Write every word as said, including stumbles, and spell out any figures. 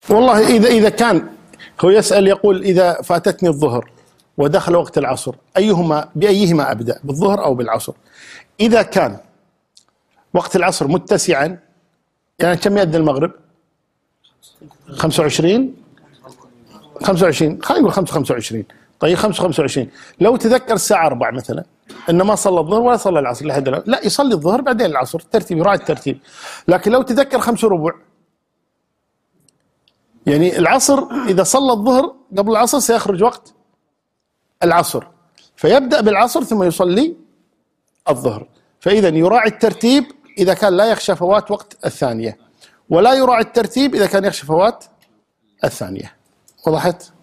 والله إذا إذا كان هو يسأل يقول إذا فاتتني الظهر ودخل وقت العصر أيهما بأيهما أبدأ، بالظهر أو بالعصر؟ إذا كان وقت العصر متسعا، يعني كم يأذن المغرب؟ خمسة وعشرين خمسة وعشرين خلينا نقول خمسة خمسة وعشرين. طيب خمسة خمسة وعشرين لو تذكر الساعة أربعة مثلا إنه ما صلى الظهر ولا صلى العصر لحد الآن، لا يصلي الظهر بعدين العصر، ترتيب يراعي الترتيب. لكن لو تذكر خمسة وربع، يعني العصر إذا صلى الظهر قبل العصر سيخرج وقت العصر، فيبدأ بالعصر ثم يصلي الظهر. فإذا يراعي الترتيب إذا كان لا يخشى فوات وقت الثانية، ولا يراعي الترتيب إذا كان يخشى فوات الثانية. وضحت؟